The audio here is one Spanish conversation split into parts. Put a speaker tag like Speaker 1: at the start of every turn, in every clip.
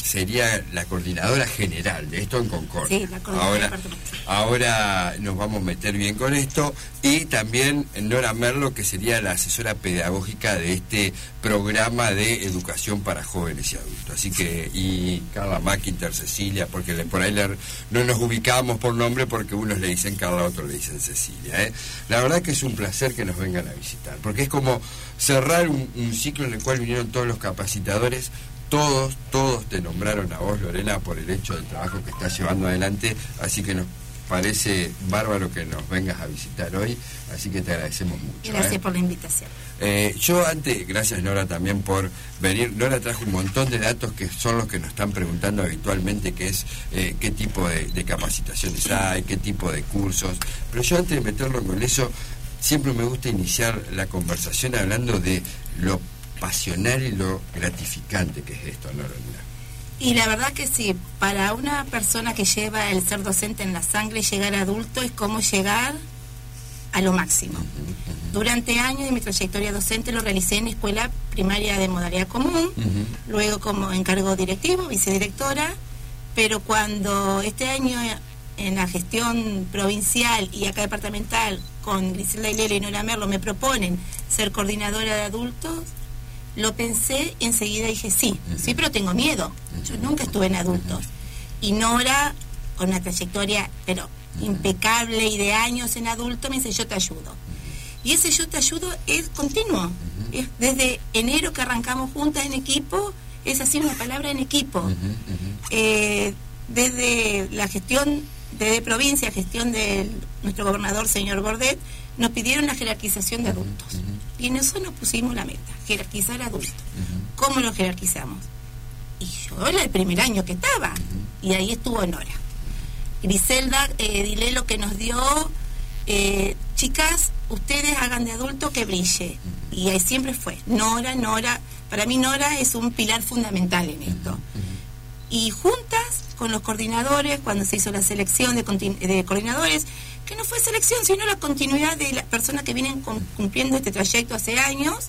Speaker 1: sería la coordinadora general de esto en Concordia.
Speaker 2: Sí, la coordinadora
Speaker 1: ahora nos vamos a meter bien con esto. Y también Nora Merlo, que sería la asesora pedagógica de este programa de educación para jóvenes y adultos. Así que, y Carla Mackinter, Cecilia, porque por ahí no nos ubicamos por nombre, porque unos le dicen Carla, otros le dicen Cecilia, ¿eh? La verdad que es un placer que nos vengan a visitar, porque es como cerrar un ciclo en el cual vinieron todos los capacitadores. Todos te nombraron a vos, Lorena, por el hecho del trabajo que estás llevando adelante, así que nos parece bárbaro que nos vengas a visitar hoy, así que te agradecemos mucho.
Speaker 2: Gracias por la invitación.
Speaker 1: Yo antes, gracias Nora también por venir. Nora trajo un montón de datos que son los que nos están preguntando habitualmente, que es qué tipo de capacitaciones hay, qué tipo de cursos, pero yo antes de meterlo con eso, siempre me gusta iniciar la conversación hablando de lo pasional y lo gratificante que es esto, ¿no, Lorena?
Speaker 2: Y la verdad que sí, para una persona que lleva el ser docente en la sangre, llegar a adulto es como llegar a lo máximo. Durante años de mi trayectoria docente lo realicé en escuela primaria de modalidad común, luego como encargo directivo, vicedirectora, pero cuando este año en la gestión provincial y acá departamental con Griselda Hilera y Nora Merlo me proponen ser coordinadora de adultos, lo pensé y enseguida dije sí, pero tengo miedo. Yo nunca estuve en adultos. Y Nora, con una trayectoria pero impecable y de años en adultos, me dice yo te ayudo. Y ese yo te ayudo es continuo. Es desde enero que arrancamos juntas en equipo, es así una palabra en equipo. Desde la gestión de provincia, gestión de nuestro gobernador, señor Gordet, nos pidieron la jerarquización de adultos. Y en eso nos pusimos la meta, jerarquizar adultos. ¿Cómo lo jerarquizamos? Y yo era el primer año que estaba, y ahí estuvo Nora. Griselda Dilelo que nos dio, chicas, ustedes hagan de adulto que brille. Y ahí siempre fue. Nora, para mí Nora es un pilar fundamental en esto. Y juntas con los coordinadores, cuando se hizo la selección de coordinadores, que no fue selección, sino la continuidad de las personas que vienen cumpliendo este trayecto hace años,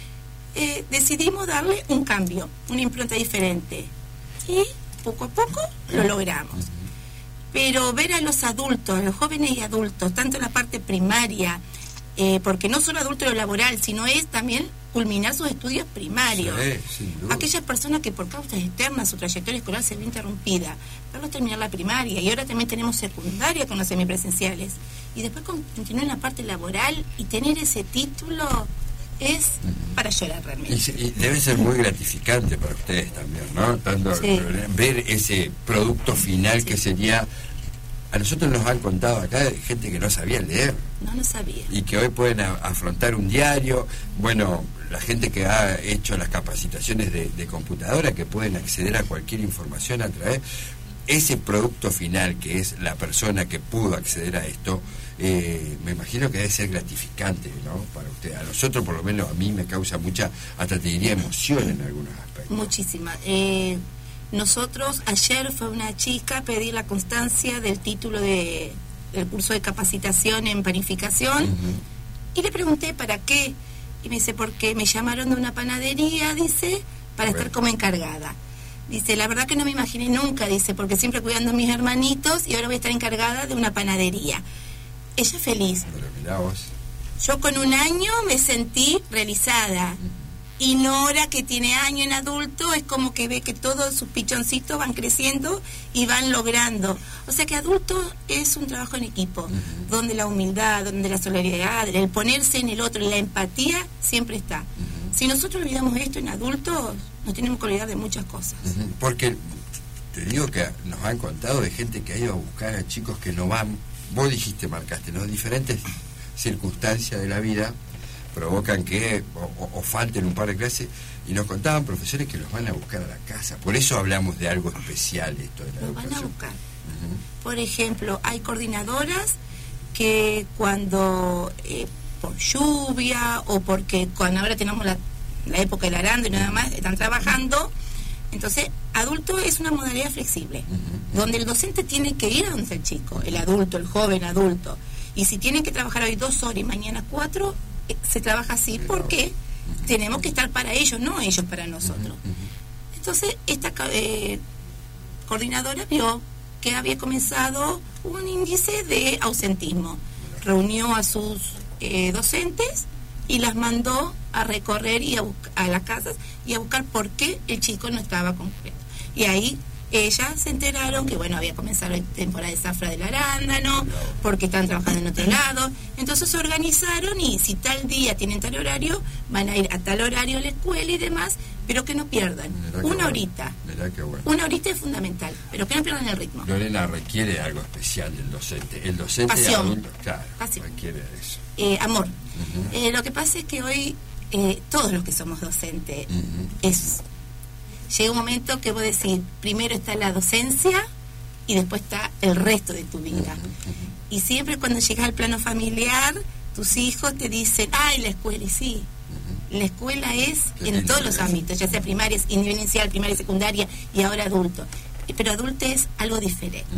Speaker 2: decidimos darle un cambio, una impronta diferente. Y poco a poco lo logramos. Pero ver a los adultos, a los jóvenes y adultos, tanto en la parte primaria, porque no solo adulto en lo laboral, sino es también culminar sus estudios primarios.
Speaker 1: Sí,
Speaker 2: aquellas personas que por causas externas su trayectoria escolar se ve interrumpida, verlos terminar la primaria, y ahora también tenemos secundaria con los semipresenciales, y después continuar en la parte laboral y tener ese título es para llorar realmente.
Speaker 1: Y debe ser muy gratificante para ustedes también, ¿no? Tanto ver ese producto final que sería... A nosotros nos han contado acá de gente que no sabía leer.
Speaker 2: No sabía. Y
Speaker 1: que hoy pueden afrontar un diario. Bueno, la gente que ha hecho las capacitaciones de computadora, que pueden acceder a cualquier información a través... Ese producto final, que es la persona que pudo acceder a esto, me imagino que debe ser gratificante, ¿no? Para usted. A nosotros, por lo menos, a mí me causa mucha, hasta te diría, emoción en algunos aspectos.
Speaker 2: Muchísima. Nosotros, ayer fue una chica pedir la constancia del título del curso de capacitación en panificación, y le pregunté para qué, y me dice, porque me llamaron de una panadería, dice, para estar como encargada. Dice, la verdad que no me imaginé nunca, dice, porque siempre cuidando a mis hermanitos y ahora voy a estar encargada de una panadería. Ella feliz.
Speaker 1: Pero mirá vos.
Speaker 2: Yo con un año me sentí realizada. Y Nora, que tiene año en adulto, es como que ve que todos sus pichoncitos van creciendo y van logrando. O sea que adulto es un trabajo en equipo, donde la humildad, donde la solidaridad, el ponerse en el otro, la empatía, siempre está. Si nosotros olvidamos esto en adultos, nos tenemos que olvidar de muchas cosas.
Speaker 1: Porque te digo que nos han contado de gente que ha ido a buscar a chicos que no van, vos dijiste, marcaste, ¿no? Diferentes circunstancias de la vida provocan que o falten un par de clases, y nos contaban profesores que los van a buscar a la casa. Por eso hablamos de algo especial esto de la educación.
Speaker 2: Los van a buscar. Por ejemplo, hay coordinadoras que cuando por lluvia o porque cuando ahora tenemos la época del arando y nada más, están trabajando. Entonces, adulto es una modalidad flexible, donde el docente tiene que ir a donde está el chico, el adulto, el joven adulto. Y si tienen que trabajar hoy 2 horas y mañana 4, se trabaja así porque tenemos que estar para ellos, no ellos para nosotros. Entonces, coordinadora vio que había comenzado un índice de ausentismo. Reunió a sus docentes y las mandó a recorrer y a las casas y a buscar por qué el chico no estaba concurriendo. Y ahí ellas se enteraron que, bueno, había comenzado la temporada de zafra del arándano, porque estaban trabajando en otro lado. Entonces se organizaron y si tal día tienen tal horario, van a ir a tal horario a la escuela y demás, pero que no pierdan. Una horita.
Speaker 1: Bueno.
Speaker 2: Una horita es fundamental, pero que no pierdan el ritmo.
Speaker 1: Lorena, requiere algo especial del docente. El docente
Speaker 2: pasión.
Speaker 1: adulto, claro,
Speaker 2: Pasión.
Speaker 1: requiere eso.
Speaker 2: Amor. Lo que pasa es que hoy todos los que somos docentes llega un momento que vos decís, primero está la docencia y después está el resto de tu vida. Y siempre cuando llegas al plano familiar, tus hijos te dicen, ay, la escuela, y sí, la escuela es en todos los ámbitos, ya sea primaria, inicial, primaria, secundaria y ahora adulto. Pero adulto es algo diferente.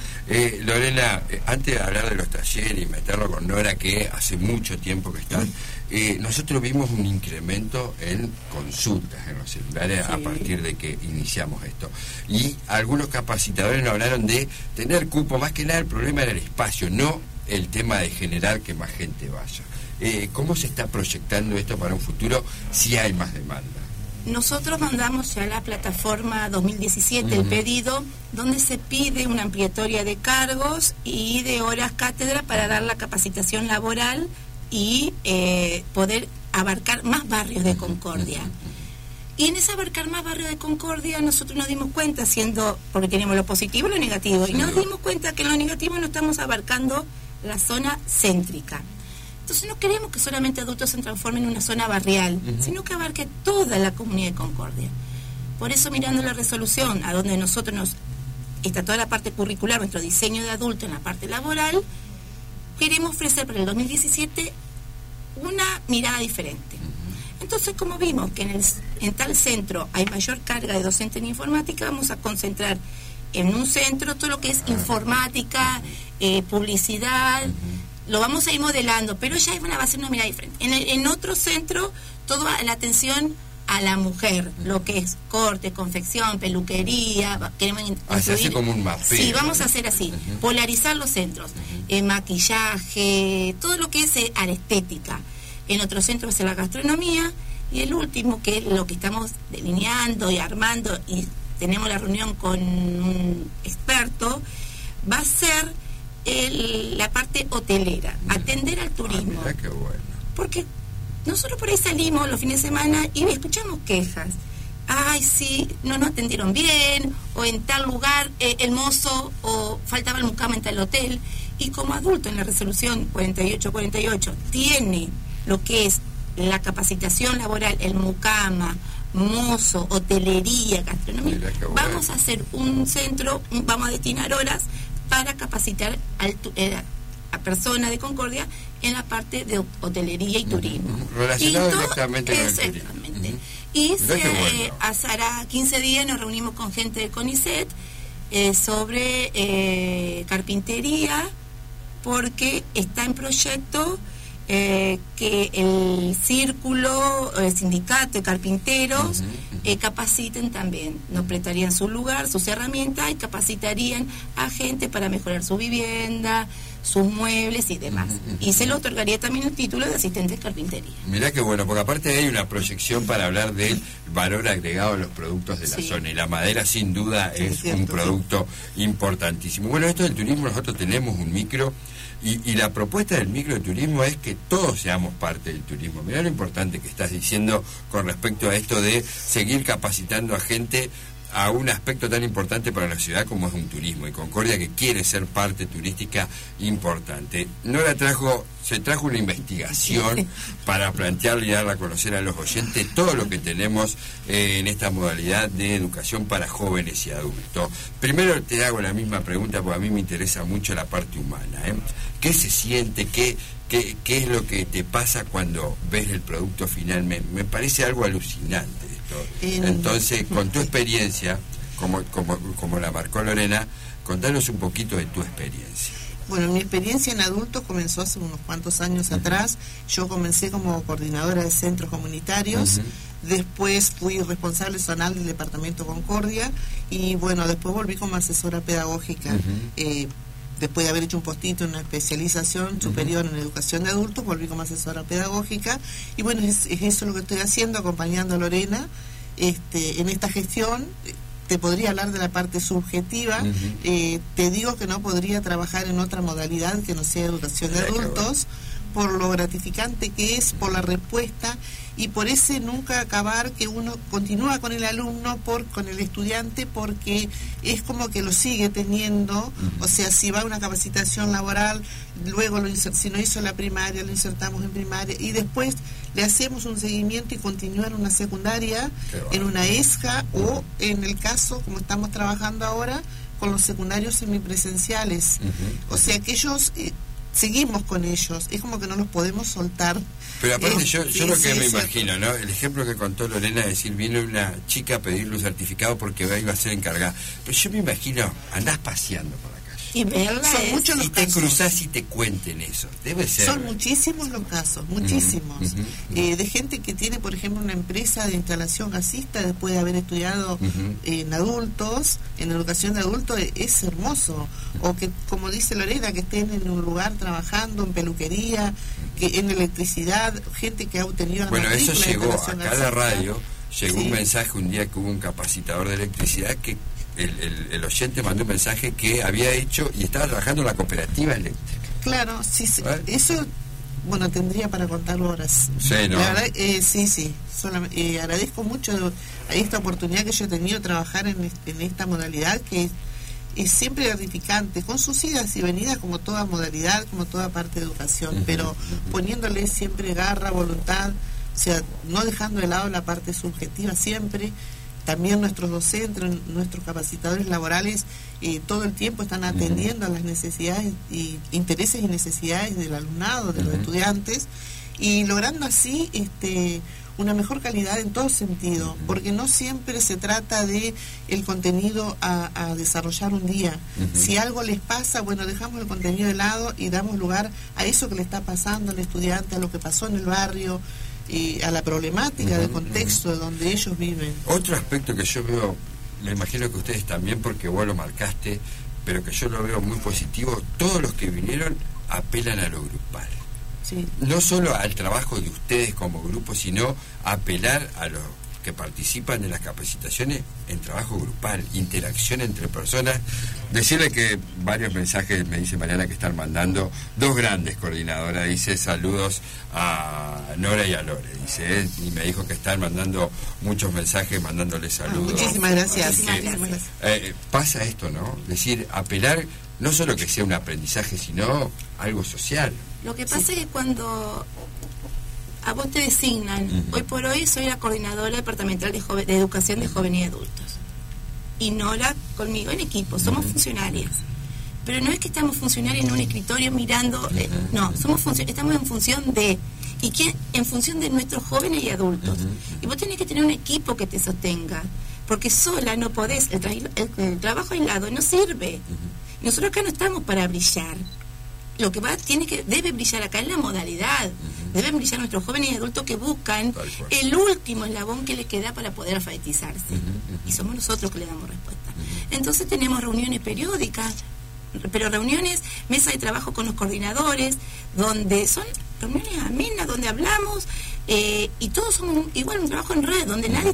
Speaker 1: Lorena, antes de hablar de los talleres y meterlo con Nora, que hace mucho tiempo que están, nosotros vimos un incremento en consultas en los celulares a partir de que iniciamos esto. Y algunos capacitadores nos hablaron de tener cupo, más que nada el problema era el espacio, no el tema de generar que más gente vaya. ¿Cómo se está proyectando esto para un futuro si hay más demanda?
Speaker 2: Nosotros mandamos ya a la plataforma 2017 el pedido donde se pide una ampliatoria de cargos y de horas cátedra para dar la capacitación laboral y poder abarcar más barrios de Concordia. Y en ese abarcar más barrios de Concordia nosotros nos dimos cuenta, porque tenemos lo positivo y lo negativo, y nos dimos cuenta que en lo negativo no estamos abarcando la zona céntrica. Entonces no queremos que solamente adultos se transformen en una zona barrial, sino que abarque toda la comunidad de Concordia. Por eso, mirando la resolución, a donde nosotros está toda la parte curricular, nuestro diseño de adulto en la parte laboral, queremos ofrecer para el 2017 una mirada diferente. Entonces, como vimos que en tal centro hay mayor carga de docentes en informática, vamos a concentrar en un centro todo lo que es informática, publicidad. Lo vamos a ir modelando, pero ya va a ser una mirada diferente. En otro centro, toda la atención a la mujer, lo que es corte, confección, peluquería, queremos
Speaker 1: hace como un mapeo.
Speaker 2: Sí, vamos a hacer así, polarizar los centros, maquillaje, todo lo que es a la estética. En otro centro va a ser la gastronomía, y el último, que es lo que estamos delineando y armando, y tenemos la reunión con un experto, va a ser la parte hotelera, atender al turismo.
Speaker 1: Qué bueno.
Speaker 2: Porque nosotros por ahí salimos los fines de semana y escuchamos quejas. Ay, sí, no nos atendieron bien, o en tal lugar el mozo, o faltaba el mucama en tal hotel. Y como adulto en la resolución 4848 tiene lo que es la capacitación laboral, el mucama, mozo, hotelería, gastronomía. Vamos a hacer un centro, vamos a destinar horas para capacitar a personas de Concordia en la parte de hotelería y turismo.
Speaker 1: Relacionado directamente con el turismo.
Speaker 2: Exactamente. Y hará 15 días nos reunimos con gente del CONICET sobre carpintería, porque está en proyecto que el círculo, el sindicato de carpinteros capaciten también, nos prestarían su lugar, sus herramientas, y capacitarían a gente para mejorar su vivienda, sus muebles y demás. Y se le otorgaría también el título de asistente de carpintería.
Speaker 1: Mirá qué bueno, porque aparte hay una proyección para hablar del valor agregado a los productos de la zona, y la madera sin duda es un producto importantísimo. Bueno, esto del turismo, nosotros tenemos un micro, y la propuesta del microturismo es que todos seamos parte del turismo. Mirá lo importante que estás diciendo con respecto a esto de seguir capacitando a gente a un aspecto tan importante para la ciudad como es un turismo, y Concordia que quiere ser parte turística importante. Se trajo una investigación para plantearle y darle a conocer a los oyentes todo lo que tenemos en esta modalidad de educación para jóvenes y adultos. Primero te hago la misma pregunta, porque a mí me interesa mucho la parte humana, ¿Qué se siente? ¿Qué es lo que te pasa cuando ves el producto final? Me parece algo alucinante esto. Entonces, con tu experiencia, como la marcó Lorena, contanos un poquito de tu experiencia.
Speaker 3: Bueno, mi experiencia en adultos comenzó hace unos cuantos años atrás. Yo comencé como coordinadora de centros comunitarios, después fui responsable zonal del departamento Concordia y bueno, después volví como asesora pedagógica. Después de haber hecho un postito en una especialización superior en educación de adultos, volví como asesora pedagógica y bueno, es eso lo que estoy haciendo, acompañando a Lorena en esta gestión. Te podría hablar de la parte subjetiva, te digo que no podría trabajar en otra modalidad que no sea educación de adultos, por lo gratificante que es, por la respuesta y por ese nunca acabar que uno continúa con el alumno, con el estudiante, porque es como que lo sigue teniendo, o sea, si va a una capacitación laboral, luego si no hizo la primaria, lo insertamos en primaria y después le hacemos un seguimiento y continúa en una secundaria, en una ESJA o en el caso, como estamos trabajando ahora, con los secundarios semipresenciales. O sea que ellos... seguimos con ellos, es como que no los podemos soltar.
Speaker 1: Pero aparte yo lo que me imagino, ¿no? El ejemplo que contó Lorena, es decir, viene una chica a pedirle un certificado porque iba a ser encargada. Pero yo me imagino, andás paseando por la calle.
Speaker 2: Y verla
Speaker 3: son muchos los
Speaker 1: y te
Speaker 3: casos.
Speaker 1: Cruzás y te cuenten eso. Debe ser.
Speaker 3: Son muchísimos los casos, muchísimos. De gente que tiene, por ejemplo, una empresa de instalación gasista después de haber estudiado en adultos, en educación de adultos, es hermoso. O que, como dice Lorena, que estén en un lugar trabajando, en peluquería, que en electricidad, gente que ha obtenido la
Speaker 1: matrícula. Bueno, eso llegó a cada radio, llegó un mensaje un día que hubo un capacitador de electricidad que el oyente mandó un mensaje que había hecho y estaba trabajando en la cooperativa eléctrica.
Speaker 3: Claro, sí, eso, bueno, tendría para contarlo horas.
Speaker 1: Sí, ¿no?
Speaker 3: La verdad, sí. Agradezco mucho a esta oportunidad que yo he tenido de trabajar en esta modalidad que es siempre gratificante, con sus idas y venidas como toda modalidad, como toda parte de educación, pero poniéndole siempre garra, voluntad, o sea, no dejando de lado la parte subjetiva siempre. También nuestros docentes, nuestros capacitadores laborales, todo el tiempo están atendiendo a las necesidades y intereses y necesidades del alumnado, de los estudiantes, y logrando así una mejor calidad en todo sentido, porque no siempre se trata de el contenido a desarrollar un día. Si algo les pasa, bueno, dejamos el contenido de lado y damos lugar a eso que le está pasando al estudiante, a lo que pasó en el barrio, a la problemática del contexto de donde ellos viven.
Speaker 1: Otro aspecto que yo veo, me imagino que ustedes también, porque vos lo marcaste, pero que yo lo veo muy positivo, todos los que vinieron apelan a lo grupal.
Speaker 3: Sí.
Speaker 1: No solo al trabajo de ustedes como grupo, sino apelar a los que participan de las capacitaciones en trabajo grupal, interacción entre personas. Decirle que varios mensajes me dice Mariana que están mandando, dos grandes coordinadoras, dice saludos a Nora y a Lore, dice, y me dijo que están mandando muchos mensajes, mandándoles saludos.
Speaker 3: Muchísimas gracias.
Speaker 1: Pasa esto, ¿no? Es decir, apelar, no solo que sea un aprendizaje, sino algo social.
Speaker 2: Lo que pasa es que cuando a vos te designan, hoy por hoy soy la coordinadora departamental de educación de jóvenes y adultos. Y Nora conmigo en equipo, somos funcionarias. Pero no es que estamos funcionarios en un escritorio mirando, no, estamos en función de, y que en función de nuestros jóvenes y adultos. Y vos tenés que tener un equipo que te sostenga, porque sola no podés, el trabajo aislado no sirve. Nosotros acá no estamos para brillar. Lo que debe brillar acá es la modalidad. Deben brillar nuestros jóvenes y adultos que buscan el último eslabón que les queda para poder alfabetizarse. Y somos nosotros que le damos respuesta. Entonces tenemos reuniones periódicas, pero reuniones, mesa de trabajo con los coordinadores, donde son reuniones amenas, donde hablamos, y todos somos igual, un trabajo en red, donde nadie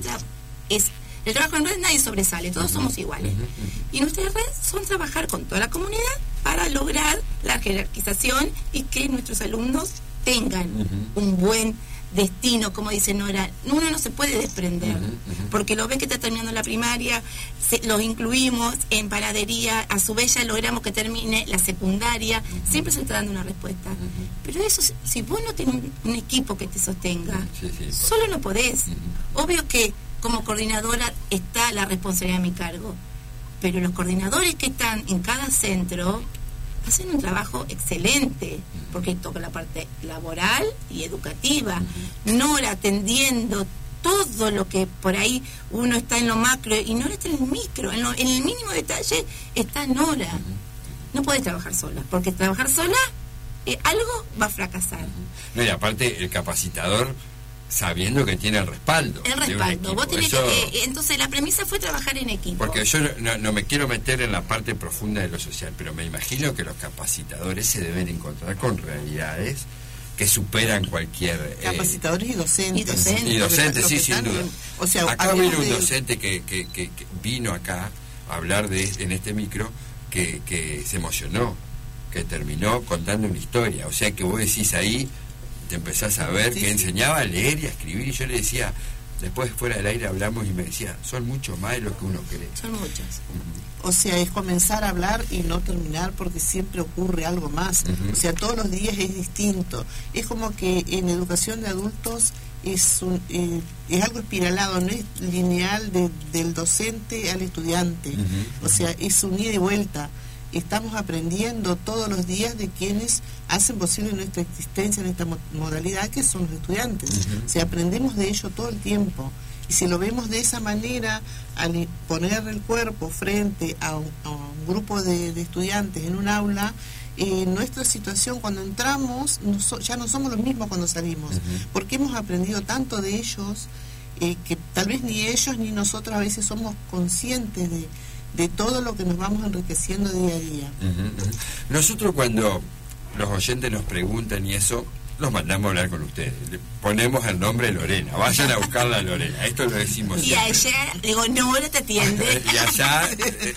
Speaker 2: el trabajo en red nadie sobresale, todos somos iguales. Y nuestra red son trabajar con toda la comunidad para lograr la jerarquización y que nuestros alumnos tengan un buen destino, como dice Nora. Uno no se puede desprender, porque lo ven que está terminando la primaria, los incluimos en panadería, a su vez ya logramos que termine la secundaria, siempre se está dando una respuesta. Pero eso, si vos no tenés un equipo que te sostenga, solo no podés. Obvio que como coordinadora está la responsabilidad a mi cargo, pero los coordinadores que están en cada centro hacen un trabajo excelente, porque toca la parte laboral y educativa, Nora atendiendo todo lo que por ahí uno está en lo macro y Nora está en el micro, en el mínimo detalle está Nora. No podés trabajar sola, porque trabajar sola, algo va a fracasar.
Speaker 1: No, y aparte el capacitador, sabiendo que tiene el respaldo.
Speaker 2: El respaldo. Vos tenés
Speaker 1: eso...
Speaker 2: entonces la premisa fue trabajar en equipo.
Speaker 1: Porque yo no me quiero meter en la parte profunda de lo social, pero me imagino que los capacitadores se deben encontrar con realidades que superan cualquier...
Speaker 3: capacitadores y docentes.
Speaker 1: Y docentes, sí, sin duda.
Speaker 3: O sea,
Speaker 1: acá vino un docente que vino acá a hablar en este micro que se emocionó, que terminó contando una historia. O sea que vos decís ahí, te empezás a ver que enseñaba a leer y a escribir, y yo le decía, después fuera del aire hablamos y me decía, son mucho más de lo que uno cree.
Speaker 2: Son muchos.
Speaker 3: O sea, es comenzar a hablar y no terminar porque siempre ocurre algo más. O sea, todos los días es distinto. Es como que en educación de adultos es algo espiralado, no es lineal del docente al estudiante. O sea, es un ida y vuelta. Estamos aprendiendo todos los días de quienes hacen posible nuestra existencia en esta modalidad, que son los estudiantes. O sea, aprendemos de ello todo el tiempo. Y si lo vemos de esa manera, al poner el cuerpo frente a un grupo de estudiantes en un aula, nuestra situación cuando entramos ya no somos los mismos cuando salimos, porque hemos aprendido tanto de ellos que tal vez ni ellos ni nosotros a veces somos conscientes de todo lo que nos vamos enriqueciendo día a día.
Speaker 1: Nosotros cuando los oyentes nos preguntan y eso, los mandamos a hablar con ustedes. Le ponemos el nombre de Lorena. Vayan a buscarla a Lorena. Esto lo decimos siempre.
Speaker 2: Y allá, digo, Nora te atiende.
Speaker 1: Y allá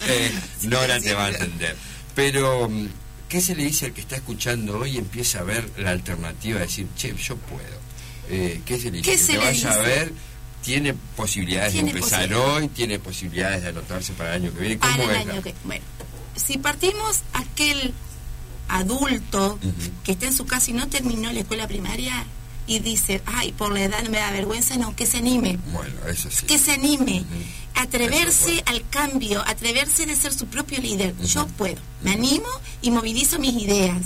Speaker 1: Nora te va a atender. Pero, ¿qué se le dice al que está escuchando hoy y empieza a ver la alternativa de decir, che, yo puedo? ¿Qué se le dice? Que te vaya a ver, tiene posibilidades de empezar hoy, tiene posibilidades de anotarse para el año que viene. ¿Cómo es?
Speaker 2: Bueno, si partimos aquel adulto que está en su casa y no terminó la escuela primaria y dice, ay, por la edad no me da vergüenza, no, que se anime.
Speaker 1: Bueno, eso sí.
Speaker 2: Que se anime. Atreverse al cambio, atreverse de ser su propio líder. Yo puedo, me animo y movilizo mis ideas.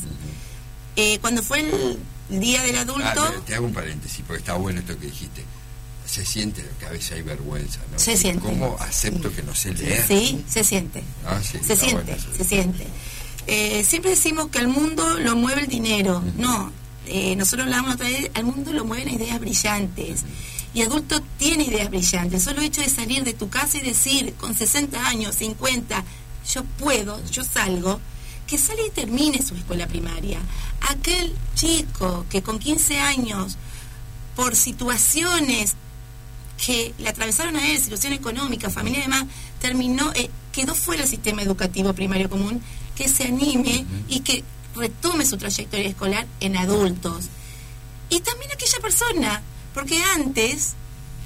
Speaker 2: Cuando fue el día del adulto...
Speaker 1: te hago un paréntesis, porque está bueno esto que dijiste. Se siente que a veces hay vergüenza, ¿no?
Speaker 2: Se siente.
Speaker 1: ¿Cómo acepto que no sé leer?
Speaker 2: Sí, se siente. Se siente. Siempre decimos que al mundo lo mueve el dinero. No, nosotros hablamos otra vez, al mundo lo mueven ideas brillantes. Y adulto tiene ideas brillantes. Solo el hecho de salir de tu casa y decir, con 60 años, 50, yo puedo, yo salgo, que sale y termine su escuela primaria. Aquel chico que con 15 años, por situaciones que le atravesaron a él, situación económica, familia y demás, quedó fuera del sistema educativo primario común, que se anime y que retome su trayectoria escolar en adultos. Y también aquella persona, porque antes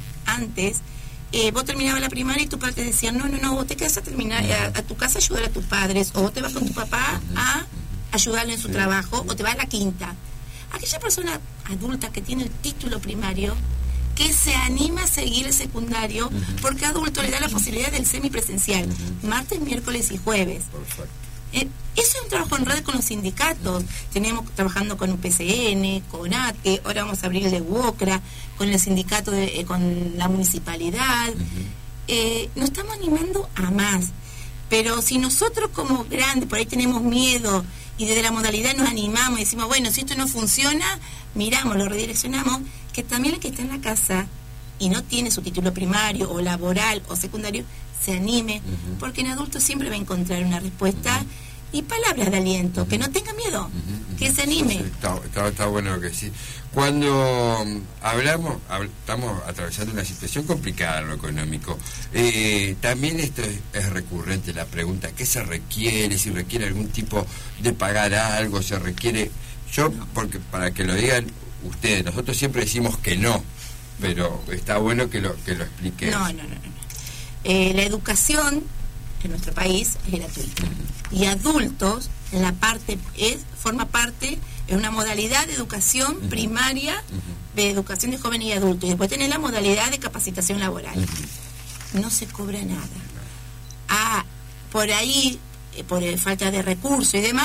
Speaker 2: vos terminabas la primaria y tu padre te decía, no, vos te quedas a terminar a tu casa a ayudar a tus padres, o vos te vas con tu papá a ayudarle en su trabajo, o te vas a la quinta. Aquella persona adulta que tiene el título primario, que se anima a seguir el secundario, porque adulto le da la posibilidad del semipresencial, martes, miércoles y jueves.
Speaker 1: Perfecto.
Speaker 2: Eso es un trabajo en red con los sindicatos. Tenemos trabajando con UPCN, con ATE, ahora vamos a abrir el de UOCRA, con el sindicato, con la municipalidad. Nos estamos animando a más. Pero si nosotros como grandes por ahí tenemos miedo y desde la modalidad nos animamos y decimos, bueno, si esto no funciona, miramos, lo redireccionamos, que también el que está en la casa y no tiene su título primario o laboral o secundario, se anime, porque en adultos siempre va a encontrar una respuesta y palabras de aliento, que no tenga miedo, que se anime.
Speaker 1: Sí, está bueno lo que decís. Cuando estamos atravesando una situación complicada en lo económico, también esto es recurrente, la pregunta, ¿qué se requiere? Si requiere algún tipo de pagar algo, se requiere... porque para que lo digan ustedes, nosotros siempre decimos que no, pero está bueno que lo expliques.
Speaker 2: No. La educación en nuestro país es gratuita. Y adultos, forma parte, es una modalidad de educación primaria, de educación de jóvenes y adultos. Y después tenés la modalidad de capacitación laboral. No se cobra nada. Por ahí, por falta de recursos y demás,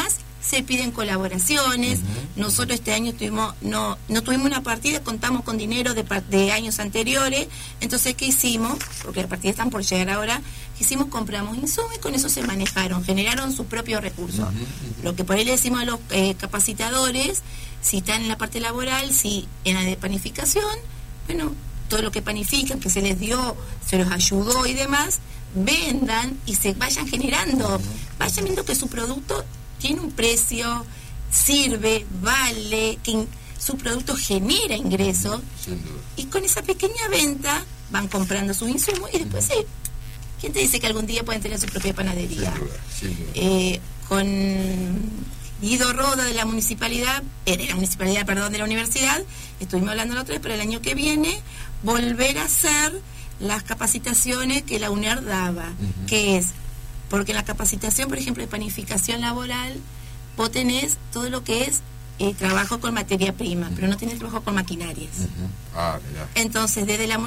Speaker 2: se piden colaboraciones. Nosotros este año no tuvimos una partida, contamos con dinero de años anteriores. Entonces, ¿qué hicimos? Porque las partidas están por llegar ahora. ¿Qué hicimos? Compramos insumos y con eso se manejaron, generaron sus propios recursos. Lo que por ahí le decimos a los capacitadores, si están en la parte laboral, si en la de panificación, bueno, todo lo que panifican, que se les dio, se los ayudó y demás, vendan y se vayan generando, vayan viendo que su producto tiene un precio, sirve, vale, que su producto genera ingresos, y con esa pequeña venta van comprando sus insumos y después sí, ¿quién te dice que algún día pueden tener su propia panadería? Sin duda. Con Guido Roda de la municipalidad, de la universidad, estuvimos hablando la otra vez, pero el año que viene volver a hacer las capacitaciones que la UNER daba, que es, porque en la capacitación, por ejemplo, de panificación laboral, vos tenés todo lo que es trabajo con materia prima, pero no tenés trabajo con maquinarias. Entonces, desde la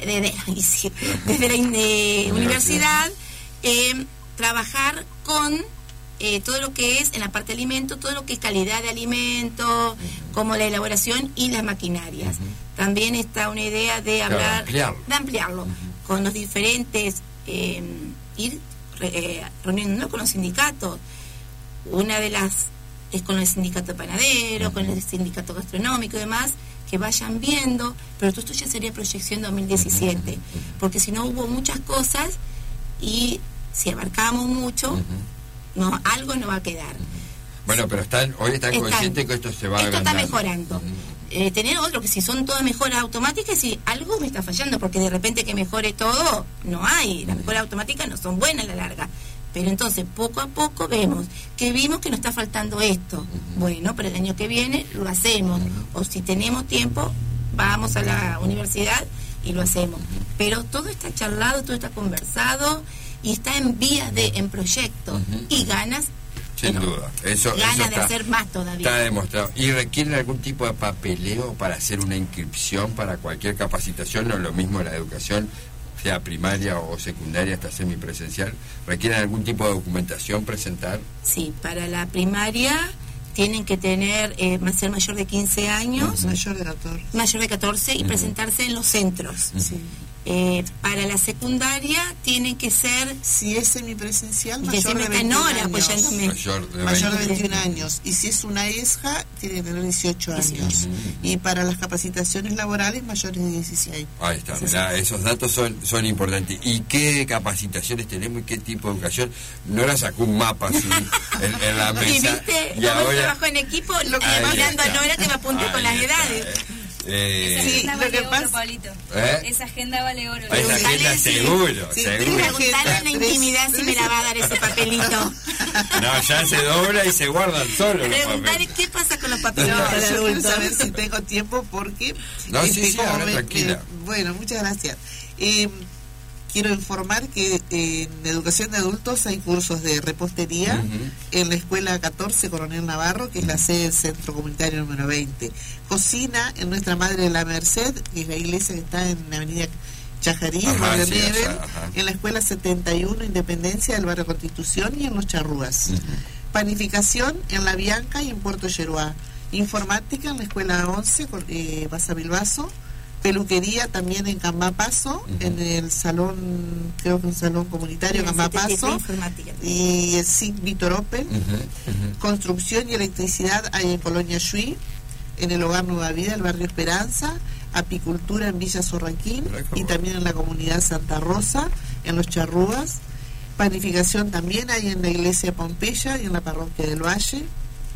Speaker 2: universidad, trabajar con todo lo que es en la parte de alimentos, todo lo que es calidad de alimentos, como la elaboración y las maquinarias. También está una idea de hablar, de ampliarlo con los diferentes, ir reuniéndonos con los sindicatos. Una de las es con el sindicato de panaderos, con el sindicato gastronómico y demás, que vayan viendo, pero todo esto ya sería proyección 2017, porque si no hubo muchas cosas y si abarcamos mucho, no, algo no va a quedar.
Speaker 1: Bueno, pero hoy están conscientes que esto se va a agrandar.
Speaker 2: Esto está mejorando. Tener otro que si son todas mejoras automáticas, y algo me está fallando, porque de repente que mejore todo, no hay. Las mejoras automáticas no son buenas a la larga. Pero entonces, poco a poco vimos que nos está faltando esto. Bueno, pero el año que viene lo hacemos. O si tenemos tiempo, vamos a la universidad y lo hacemos. Pero todo está charlado, todo está conversado y está en vías en proyecto. Y ganas.
Speaker 1: Sin duda.
Speaker 2: Ganas de hacer más todavía.
Speaker 1: Está demostrado. ¿Y requieren algún tipo de papeleo para hacer una inscripción para cualquier capacitación? No es lo mismo la educación, sea primaria o secundaria hasta semipresencial. ¿Requieren algún tipo de documentación presentar?
Speaker 2: Sí, para la primaria tienen que tener, ser mayor de 15 años.
Speaker 3: Mayor de 14.
Speaker 2: Mayor de 14 y presentarse en los centros.
Speaker 3: Sí.
Speaker 2: Para la secundaria tienen que ser,
Speaker 3: si es semipresencial, mayor de 21
Speaker 2: años.
Speaker 3: Mayor de 21 años. Y si es una ESJA, tiene que tener 18 años. Y para las capacitaciones laborales, mayores de 16.
Speaker 1: Ahí está, mirá, esos datos son importantes. ¿Y qué capacitaciones tenemos y qué tipo de educación? Nora sacó un mapa así en la mesa.
Speaker 2: Y viste, y ahora trabajo en equipo, mirando a Nora que me apunte con las edades.
Speaker 4: Esa agenda vale oro, Pablito. Esa agenda vale oro.
Speaker 1: Esa agenda seguro.
Speaker 2: Preguntarle en la intimidad si me la va a dar ese papelito.
Speaker 1: No, ya se dobla y se guardan solos.
Speaker 2: Preguntarle qué pasa con los papelitos.
Speaker 3: Yo quiero saber si tengo tiempo porque...
Speaker 1: No, sí, tranquila.
Speaker 3: Bueno, muchas gracias. Quiero informar que en educación de adultos hay cursos de repostería en la escuela 14 Coronel Navarro, que es la sede del centro comunitario número 20. Cocina en Nuestra Madre de la Merced, que es la iglesia que está en la avenida Chajarí, barrio Nebel, en la escuela 71 Independencia del barrio Constitución y en Los Charrúas. Panificación en La Bianca y en Puerto Yeruá. Informática en la escuela 11 Basa Bilbaso. Peluquería también en Cambapaso, en el salón, creo que un salón comunitario Cambapaso, y el SIC Víctor Opel. Construcción y electricidad hay en Colonia Chuy, en el Hogar Nueva Vida, el barrio Esperanza. Apicultura en Villa Sorraquín y también en la comunidad Santa Rosa, en Los Charrúas. Panificación también hay en la iglesia Pompeya y en la parroquia del Valle,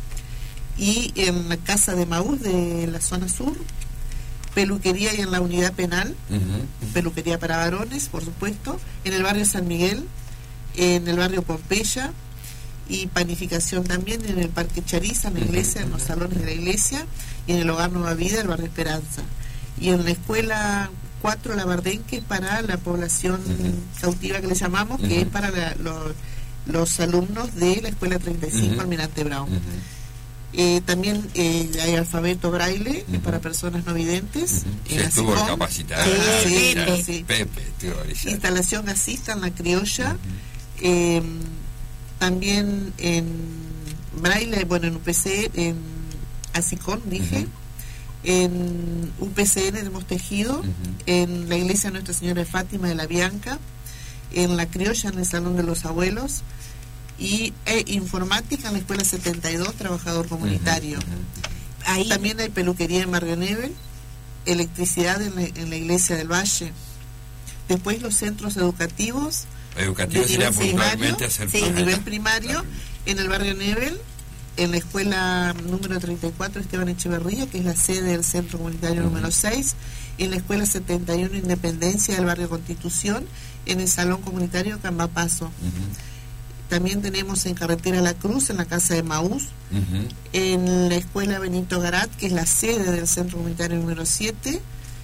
Speaker 3: y en la casa de Maús de la zona sur. Peluquería y en la unidad penal, peluquería para varones, por supuesto, en el barrio San Miguel, en el barrio Pompeya, y panificación también en el Parque Chariza, en la iglesia, en los salones de la iglesia, y en el Hogar Nueva Vida, el barrio Esperanza. Y en la escuela 4, La Bardenque, para la población cautiva que le llamamos, que es para los alumnos de la escuela 35, Almirante Brown. También hay alfabeto braille para personas no videntes.
Speaker 1: Se estuvo capacitado. Pepe.
Speaker 3: Instalación gasista en La Criolla. También en braille, bueno, en UPC, en Asicón, dije, en UPCN hemos tejido, en la iglesia Nuestra Señora de Fátima de la Bianca, en la criolla en el Salón de los Abuelos, y informática en la Escuela 72, trabajador comunitario. Ahí también hay peluquería en Barrio Nebel, electricidad en la iglesia del Valle. Después los centros educativos
Speaker 1: sería puntualmente hacer
Speaker 3: nivel primario, en el Barrio Nebel, en la escuela número 34 Esteban Echeverría, que es la sede del centro comunitario número 6, en la escuela 71 Independencia del barrio Constitución, en el salón comunitario Cambapaso. También tenemos en Carretera La Cruz, en la casa de Maús, en la escuela Benito Garat, que es la sede del centro comunitario número 7,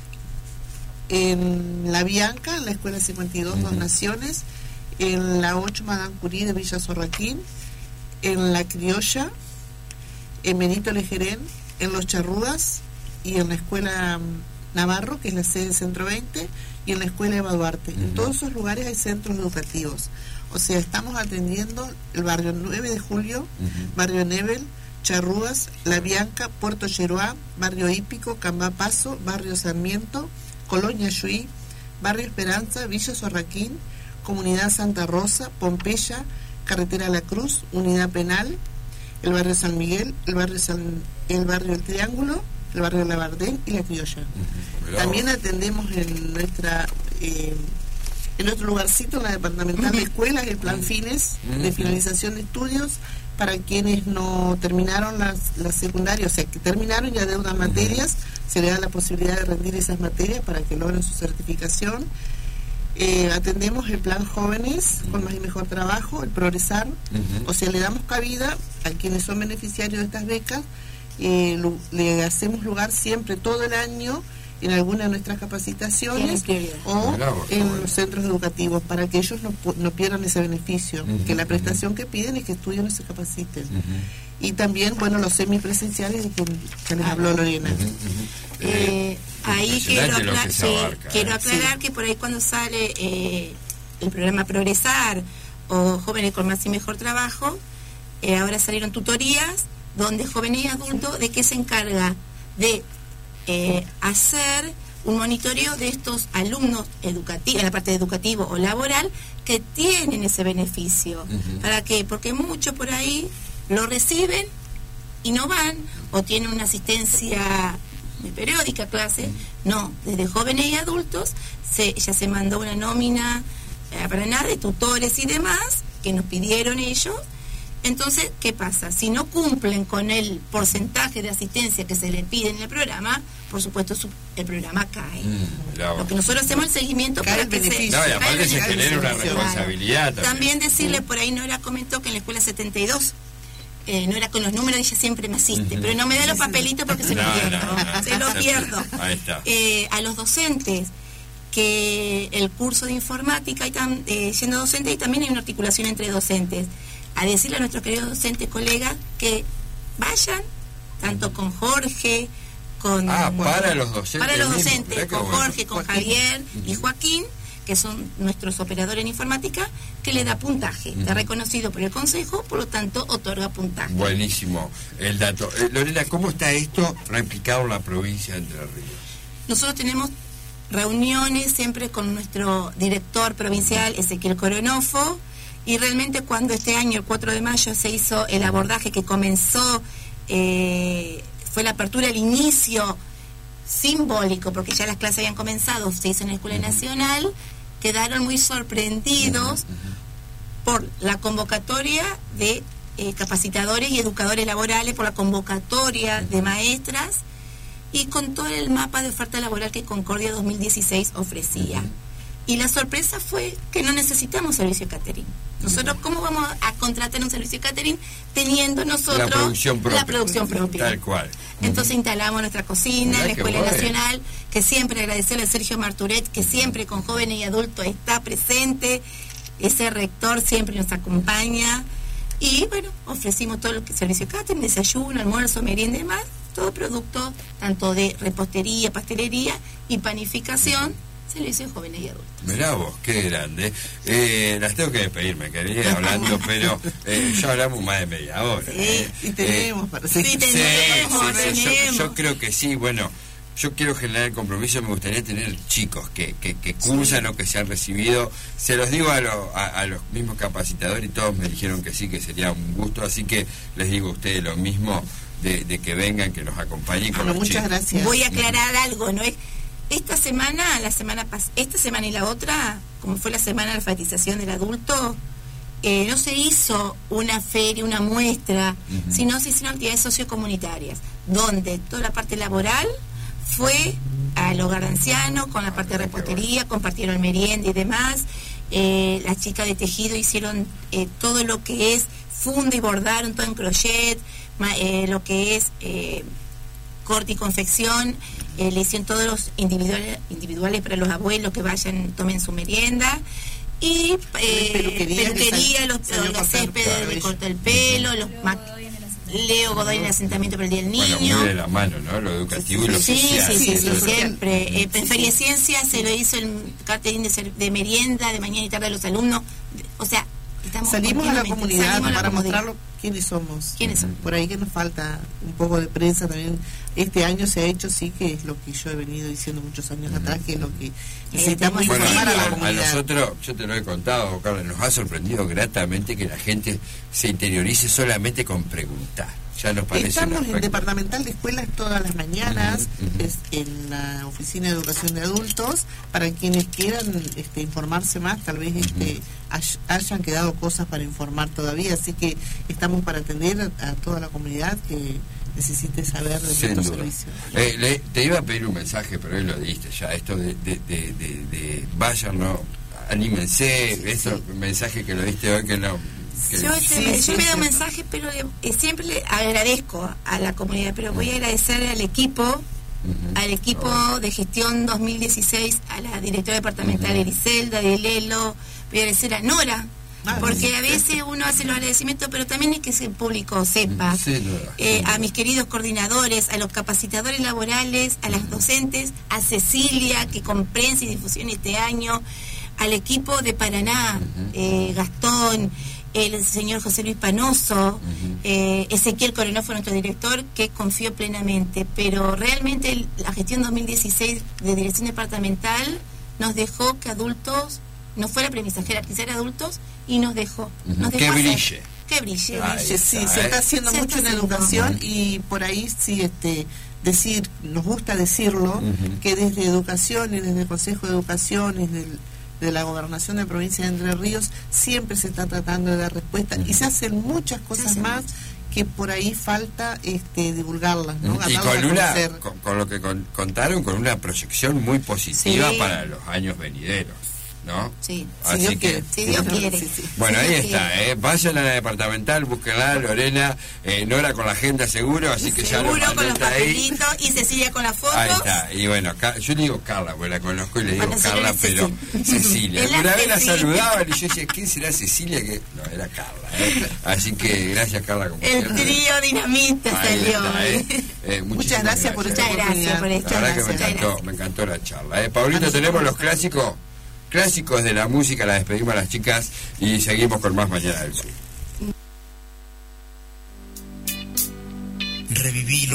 Speaker 3: en La Bianca, en la escuela 52 Dos Naciones, en la 8 Madame Curie de Villa Sorraquín, en la criolla, en Benito Lejerén, en Los Charrudas y en la escuela Navarro, que es la sede del Centro 20, y en la escuela Eva Duarte. En todos esos lugares hay centros educativos. O sea, estamos atendiendo el barrio 9 de Julio, barrio Nebel, Charrúas, La Bianca, Puerto Yeroá, barrio Hípico, Cambapaso, barrio Sarmiento, Colonia Yuí, barrio Esperanza, Villa Sorraquín, Comunidad Santa Rosa, Pompeya, Carretera La Cruz, Unidad Penal, el barrio San Miguel, el barrio El Triángulo, el barrio Labardén y La Criolla. También atendemos en nuestro lugarcito, en la departamental de escuelas, el plan fines de finalización de estudios para quienes no terminaron las secundarias, o sea, que terminaron ya de unas materias, se le da la posibilidad de rendir esas materias para que logren su certificación. Atendemos el plan jóvenes con más y mejor trabajo, el progresar, o sea, le damos cabida a quienes son beneficiarios de estas becas, le hacemos lugar siempre todo el año en alguna de nuestras capacitaciones o en los centros educativos para que ellos no pierdan ese beneficio, que la prestación que piden es que estudien y se capaciten. Y también, bueno, los semipresenciales de que les habló Lorena.
Speaker 2: Ahí quiero aclarar que por ahí cuando sale el programa Progresar o Jóvenes con Más y Mejor Trabajo, ahora salieron tutorías donde jóvenes y adultos, ¿de qué se encarga? De hacer un monitoreo de estos alumnos educativos, en la parte educativa o laboral, que tienen ese beneficio. ¿Para qué? Porque muchos por ahí lo reciben y no van, o tienen una asistencia muy periódica, clase. No, desde jóvenes y adultos ya se mandó una nómina para nada de tutores y demás que nos pidieron ellos. Entonces, ¿qué pasa? Si no cumplen con el porcentaje de asistencia que se le pide en el programa, por supuesto el programa cae. Lo que nosotros hacemos el seguimiento para que se...
Speaker 1: y aparte se genera una responsabilidad
Speaker 2: también decirle, por ahí Nora comentó que en la escuela 72, Nora con los números ella siempre me asiste, pero no me da los papelitos porque se los pierdo. Se los pierdo.
Speaker 1: Ahí está.
Speaker 2: A los docentes, que el curso de informática, siendo docente, y también hay una articulación entre docentes, a decirle a nuestros queridos docentes, colegas, que vayan, tanto con Jorge,
Speaker 1: para los docentes,
Speaker 2: con Jorge, con Javier y Joaquín, que son nuestros operadores en informática, que le da puntaje, está reconocido por el Consejo, por lo tanto otorga puntaje.
Speaker 1: Buenísimo el dato. Lorena, ¿cómo está esto replicado en la provincia de Entre Ríos?
Speaker 2: Nosotros tenemos reuniones siempre con nuestro director provincial, Ezequiel Coronofo, y realmente cuando este año, el 4 de mayo, se hizo el abordaje que comenzó, fue la apertura, el inicio simbólico, porque ya las clases habían comenzado, se hizo en la Escuela Nacional, quedaron muy sorprendidos por la convocatoria de capacitadores y educadores laborales, por la convocatoria de maestras y con todo el mapa de oferta laboral que Concordia 2016 ofrecía. Y la sorpresa fue que no necesitamos servicio de catering. Nosotros, ¿cómo vamos a contratar un servicio de catering teniendo nosotros la producción propia?
Speaker 1: Tal cual.
Speaker 2: Entonces instalamos nuestra cocina en la Escuela Nacional, que siempre agradecerle a Sergio Marturet, que siempre con jóvenes y adultos está presente, ese rector siempre nos acompaña, y bueno, ofrecimos todo lo que es servicio de catering, desayuno, almuerzo, merienda y demás, todo producto tanto de repostería, pastelería y panificación, Se lo hizo jóvenes y adultos.
Speaker 1: Mirá vos, qué grande. Las tengo que despedirme, quería hablando, pero ya hablamos más de media hora.
Speaker 3: Y tenemos para seguir.
Speaker 2: Tenemos.
Speaker 1: Yo creo que sí, bueno, yo quiero generar el compromiso, me gustaría tener chicos que cursan o que se han recibido. Se los digo a los mismos capacitadores y todos me dijeron que sí, que sería un gusto, así que les digo a ustedes lo mismo, de que vengan, que nos acompañen con los
Speaker 3: muchas
Speaker 1: chicos.
Speaker 3: Gracias.
Speaker 2: Voy a aclarar algo, ¿no es? Esta semana y la otra, como fue la semana de alfabetización del adulto, no se hizo una feria, una muestra, sino se hicieron actividades sociocomunitarias, donde toda la parte laboral fue al hogar de ancianos, con la parte de repostería, compartieron merienda y demás. Las chicas de tejido hicieron todo lo que es funda y bordaron todo en crochet, lo que es corte y confección, le hicieron todos los individuales para los abuelos que vayan, tomen su merienda, y peluquería, los céspedes de corte el pelo, los Leo Godoy en el asentamiento para el Día del Niño.
Speaker 1: Bueno, muy de la mano, ¿no? Lo educativo y lo social.
Speaker 2: Sí, siempre. En Feria de Ciencias se lo hizo el cartelín de merienda, de mañana y tarde a los alumnos. O sea,
Speaker 3: salimos a la comunidad para mostrarlo quiénes somos. Por ahí que nos falta un poco de prensa también. Este año se ha hecho, sí, que es lo que yo he venido diciendo muchos años atrás, que es lo que necesitamos informar a la comunidad.
Speaker 1: A nosotros, yo te lo he contado, Carla, nos ha sorprendido gratamente que la gente se interiorice solamente con preguntar. Ya nos parece.
Speaker 3: Estamos en Departamental de Escuelas todas las mañanas, en la Oficina de Educación de Adultos, para quienes quieran informarse más, tal vez hayan quedado cosas para informar todavía, así que estamos para atender a toda la comunidad que necesite saber de nuestros servicios.
Speaker 1: Te iba a pedir un mensaje, pero hoy lo diste ya, esto de vayan, ¿no? Anímense, mensaje que lo diste hoy que no...
Speaker 2: Yo me doy un mensaje, pero siempre le agradezco a la comunidad, pero voy a agradecer al equipo de gestión 2016, a la directora departamental Ericelda, de Lelo, voy a agradecer a Nora, porque a veces uno hace los agradecimientos, pero también es que el público sepa. A mis queridos coordinadores, a los capacitadores laborales, a las docentes, a Cecilia, que con prensa y difusión este año, al equipo de Paraná, Gastón, el señor José Luis Panoso, Ezequiel Coronó fue nuestro director, que confío plenamente, pero realmente la gestión 2016 de dirección departamental nos dejó que adultos, no fue la premisajera, que ser adultos, y nos dejó.
Speaker 1: Que brille.
Speaker 2: Que brille.
Speaker 3: Sí, se está haciendo mucho en educación, y por ahí sí, nos gusta decirlo, que desde educación y desde el Consejo de Educación y de la Gobernación de la Provincia de Entre Ríos siempre se está tratando de dar respuesta, y se hacen muchas cosas más que por ahí falta divulgarlas, ¿no?
Speaker 1: Y con lo que contaron, con una proyección muy positiva para los años venideros, ¿no?
Speaker 2: Sí,
Speaker 1: así que
Speaker 2: Dios quiere.
Speaker 1: Bueno, ahí está, vayan a la departamental, búsquenla, Lorena, Nora con la agenda seguro, así que
Speaker 2: seguro,
Speaker 1: ya lo
Speaker 2: con los papelitos, y Cecilia con las fotos.
Speaker 1: Ahí está, y bueno, yo le digo Carla, porque la conozco y le digo Carla, pero Cecilia. Una vez la saludaban y yo decía, ¿quién será Cecilia? Que no, era Carla, Así que gracias, Carla, como
Speaker 2: el trío dinamita salió.
Speaker 3: Muchas gracias por esta oportunidad.
Speaker 1: La verdad que me encantó la charla. Paulito, tenemos los clásicos de la música, la despedimos a las chicas y seguimos con más Mañana del Sur.
Speaker 5: Reviví